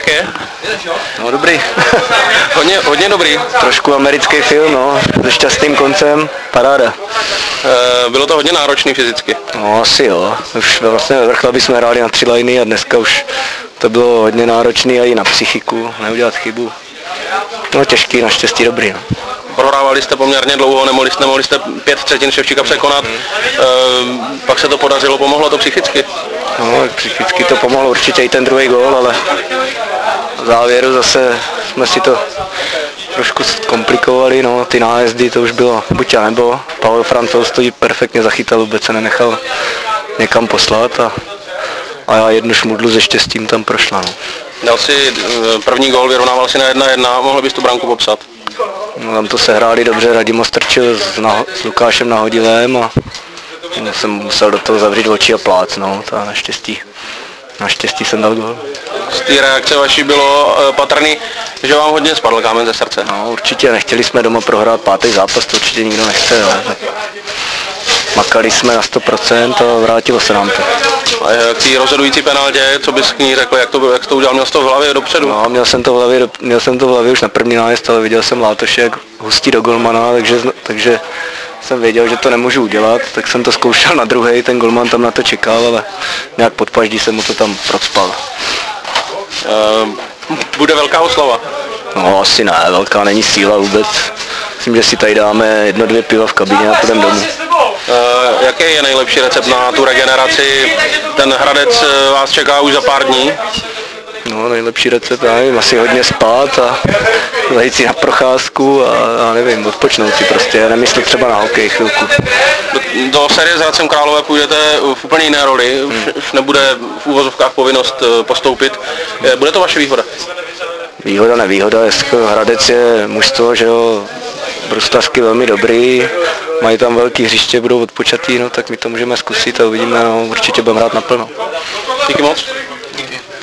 Je? No dobrý. Hodně dobrý. Trošku americký film, no, se šťastným koncem, paráda. Bylo to hodně náročný fyzicky. No asi jo, už vlastně ve vrcholu bychom hráli na 3 liny a dneska už to bylo hodně náročný a i na psychiku, neudělat chybu. No těžký, naštěstí dobrý. No. Prohrávali jste poměrně dlouho, nemohli jste 5 třetin Ševčíka překonat, pak se to podařilo, pomohlo to psychicky? No, psychicky to pomohlo určitě i ten druhý gól, ale v závěru zase jsme si to trošku komplikovali, no, ty nájezdy, to už bylo buď a nebo. Pavel Francouz to perfektně zachytal, vůbec se nenechal někam poslat a já jednu šmudlu se štěstím tam prošla. No. Dal si první gól, vyrovnával si na 1-1, mohl bys tu branku popsat? No, tam to sehráli dobře, Radim Ostrčil s Lukášem Nahodilem a jsem musel do toho zavřít oči a plácnout a naštěstí jsem dal gól. Z té reakce vaší bylo patrný, že vám hodně spadl kámen ze srdce. No určitě, nechtěli jsme doma prohrát 5. zápas, to určitě nikdo nechce. Jo. Makali jsme na 100% a vrátilo se nám to. A k té rozhodující penaltě, co bys k ní řekl, jak to udělal, měl jsi to v hlavě dopředu? No, měl jsem to v hlavě už na první nájezd, ale viděl jsem Látoše, jak hustí do golmana, takže jsem věděl, že to nemůžu udělat, tak jsem to zkoušel na druhý, ten golman tam na to čekal, ale nějak pod paždí jsem mu to tam procpal. Bude velká oslava? No asi ne, velká není síla vůbec. Myslím, že si tady dáme 1-2 piva v kabině a půjdeme domů. Jaký je nejlepší recept na tu regeneraci? Ten Hradec vás čeká už za pár dní. No nejlepší recept, já nevím, asi hodně spát a zajít si na procházku a nevím, odpočnout si prostě, nemyslet třeba na hokej chvilku. Do série s Hradcem Králové půjdete v úplně jiné roli, už nebude v úvozovkách povinnost postoupit. Bude to vaše výhoda? Výhoda, nevýhoda, Hradec je mužstvo, že jo, bruslařsky velmi dobrý, mají tam velký hřiště, budou odpočatý, no tak my to můžeme zkusit a uvidíme, no, určitě budeme hrát naplno. Díky moc.